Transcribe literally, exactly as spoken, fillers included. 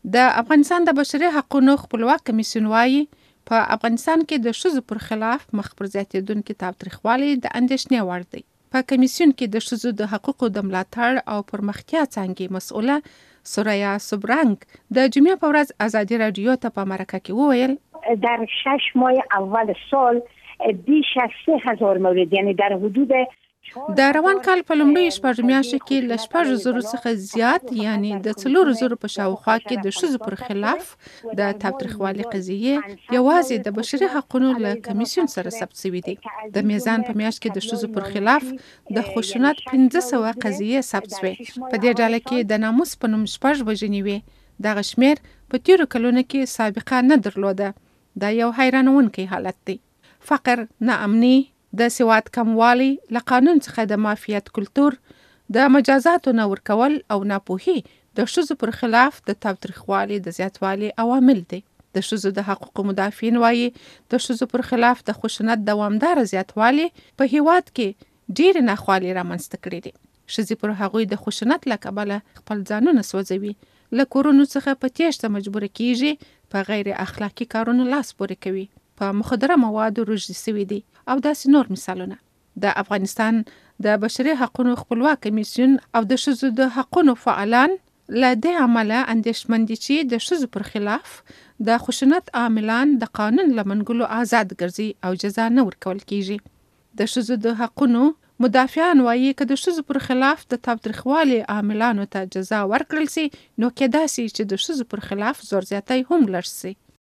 د افغانستان د بشري حقوقو خپلواک کمیسیون وایي په افغانستان کې د ښځو پر خلاف مخ پر زیاتېدونکي تاوتریخوالي د اندېښنې وړ دی. په کمیسیون کې د ښځو د حقوقو د ملاتړ او پرمختیا څانګې مسؤله سوریا سوبرنګ د جمعې په ورځ ازادي راډیو ته په مرکه کې وویل در شش ماه اول سال بیش از سه هزار مورد، یعنی در حدود د روان کال په لومړیو شپږ میاشتو کې له شپږ زرو څخه زیات یعنی د څلورو زرو په شاوخوا کې د ښځو پر خلاف د تاوتریخوالي قضیې یوازې د بشري حقوقو له کمیسیون سره ثبت شوي دي. د میزان په میاشت کې د ښځو پر خلاف د خشونت پنځه سوه قضیې ثبت شوې. په دې ډله کې د ناموس په نوم شپږ وژنې وې. دغه شمېر په تیرو کلونو کې سابقه نه درلوده. دا یو حیرانونکی حالت دی. فقر، ناامني، د سواد کموالی، له قانون څخه د مافیات کلتور، د مجازاتو نه ورکول او ناپوهي د ښځو پر خلاف د تاوتریخوالي د زیاتوالي عوامل دي. د ښځو د حقوقو مدافعین وایي د ښځو پر خلاف د خشونت دوامداره زیاتوالي په هیواد کې ډېرې ناخوالې رامنځته کړې دي. ښځې پر هغوی د خشونت له کبله خپل ځانونه سوځوي، له کورونو څخه په تېښته مجبوره کیږي، په غیر اخلاقي کارونو لاس پورې کوي، په مخدره موادو روږدي شوي دي او داسې نور مثالونه. د افغانستان د بشري حقوقو خپلواک کمیسیون او د ښځو د حقوقو فعالان له دې امله اندېښمن دي چې د ښځو پر خلاف د خشونت عاملان د قانون له منګولو آزاد ګرځي او جزا نه ورکول کیږي. د ښځو د حقوقو مدافعان وایي که د ښځو پر خلاف د تاوتریخوالي عاملانو ته جزا ورکړل سي، نو کېدای سي چې د ښځو پر خلاف زور زیاتی هم لږ سي.